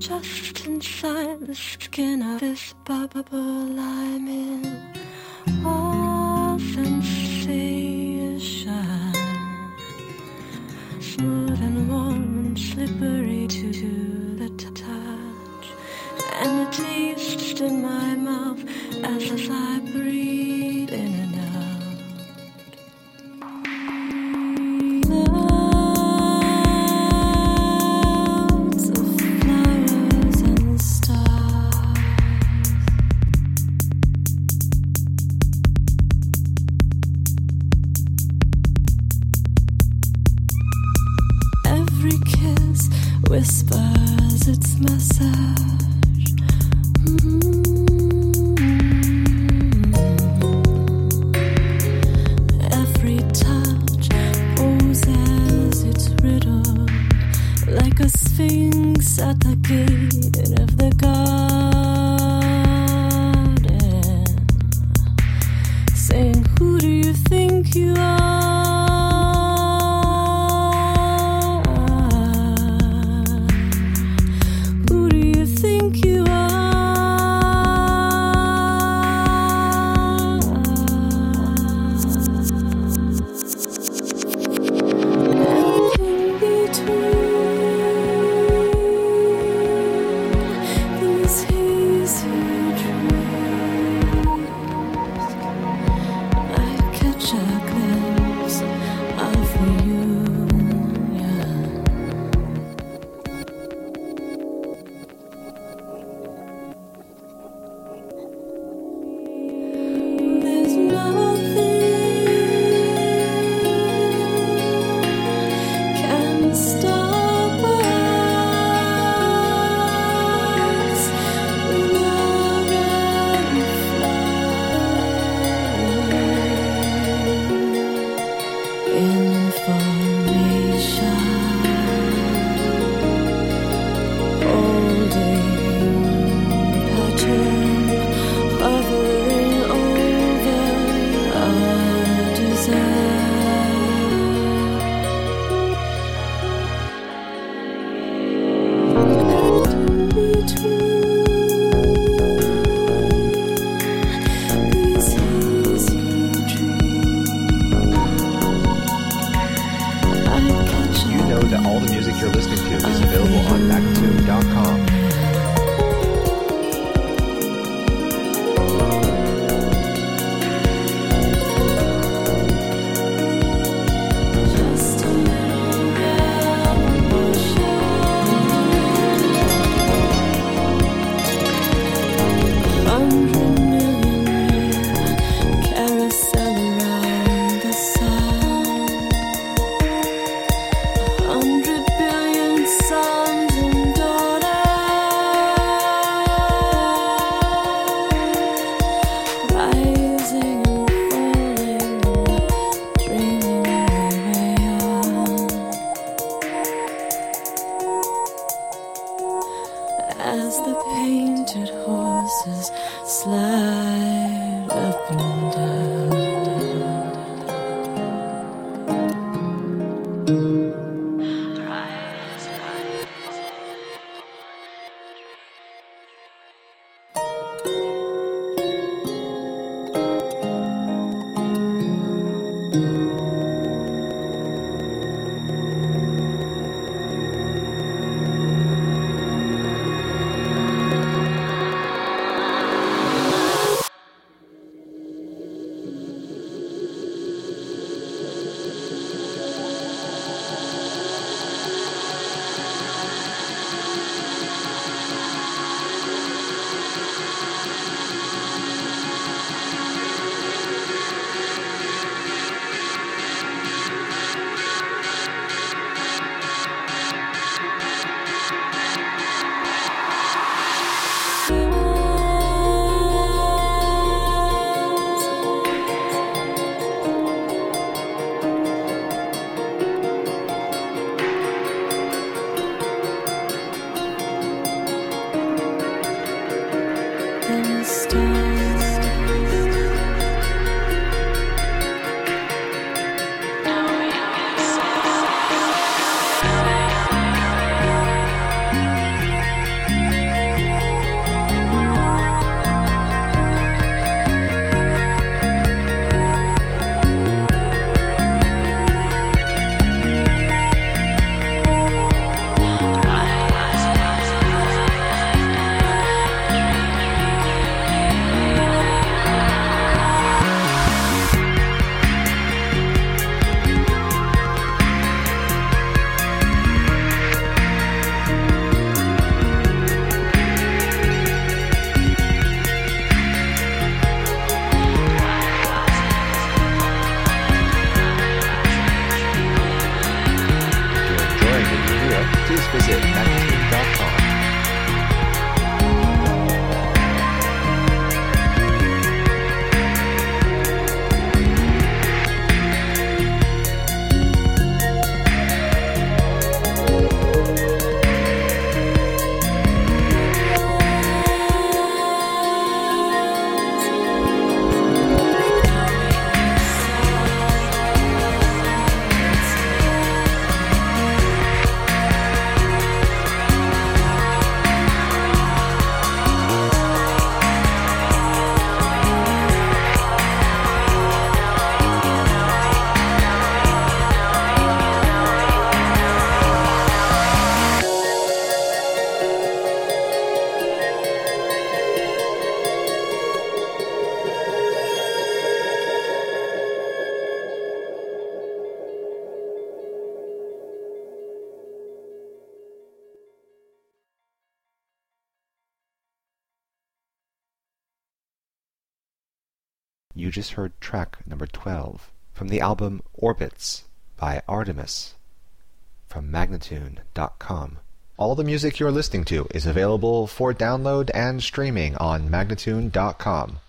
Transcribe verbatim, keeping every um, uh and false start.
just inside the skin of this bubble I'm in. All sensation, smooth and warm and slippery to the touch, and the taste in my mouth as, as I breathe in and out. Whispers its message. Mm-hmm. Every touch poses its riddle, like a sphinx at the gate of the garden, saying, "Who do you think you are?" just visit magnatune dot com. You just heard track number twelve from the album Orbits by Artemis from magnatune dot com. All the music you're listening to is available for download and streaming on magnatune dot com.